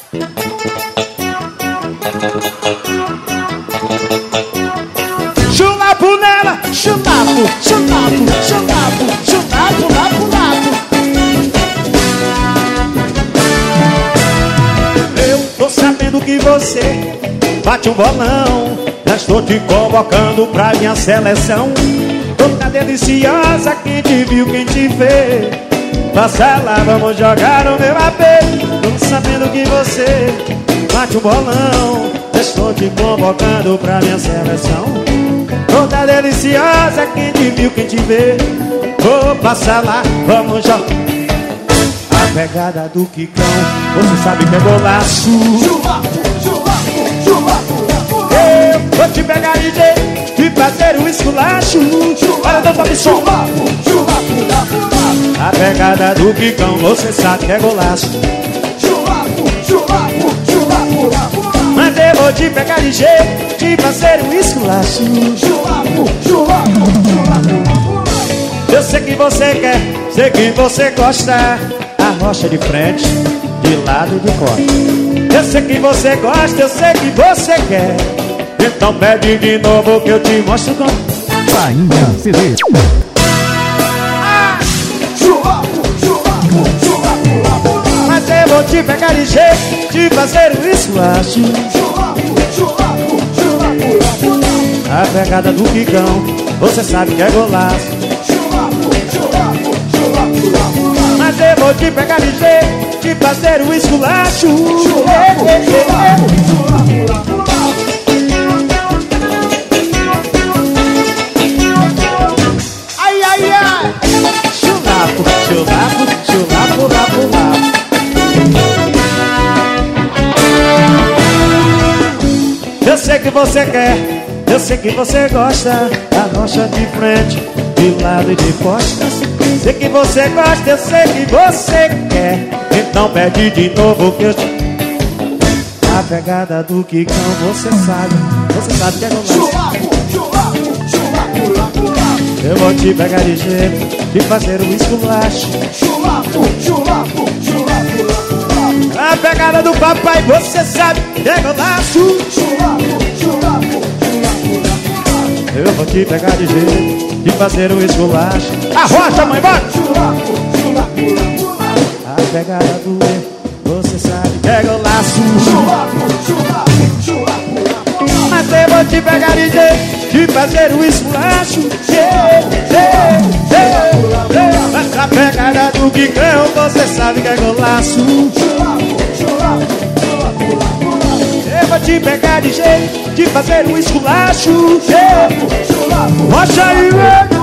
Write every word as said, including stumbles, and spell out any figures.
Chulapo nela, chulapo, chulapo, chulapo, chulapo, lapo, lapo. Eu tô sabendo que você bate um bolão, já estou te convocando pra minha seleção. Toda deliciosa, quem te viu, quem te vê, passa lá, vamos jogar no meu A P. Tô sabendo que você bate um bolão, já estou te convocando pra minha seleção. Toda deliciosa, quem te viu, quem te vê, vou passar lá, vamos jogar. A pegada do Kikão, você sabe que é golaço. Eu vou te pegar de jeito e fazer um esculacho. Olha, não sobe som. A pegada do Kikão, você sabe que é golaço. Mas eu vou te pegar de jeito e fazer um esculacho. Eu sei que você quer, sei que você gosta. A rocha de frente, de lado e de costa. Eu sei que você gosta, eu sei que você quer. Então pede de novo que eu te mostro como. Rainha C D. Ah! Mas eu vou te pegar de jeito, de fazer um esculacho. A pegada do Kikão, você sabe que é golaço. Mas eu vou te pegar de jeito, de fazer um esculacho. Ai, ai, ai. Chulapo, chulapo, chulapo, lapo, lapo. Eu sei que você quer, eu sei que você gosta. A rocha de frente, de lado e de costas. Sei que você gosta, eu sei que você quer. Então pede de novo que eu te... A pegada do Kikão, você sabe, você sabe que é golaço. Eu vou te pegar de jeito, de fazer um esculacho. A pegada do papai, você sabe que é golaço. Eu vou te pegar de jeito, de fazer um esculacho. A rocha, mãe, bora! A pegada do erro, você sabe que é golaço. Mas eu vou te pegar de jeito, de fazer um esculacho. Mas a pegada do Kikão, você sabe que é golaço. Eu vou te pegar de jeito, de fazer um esculacho. Rocha aí,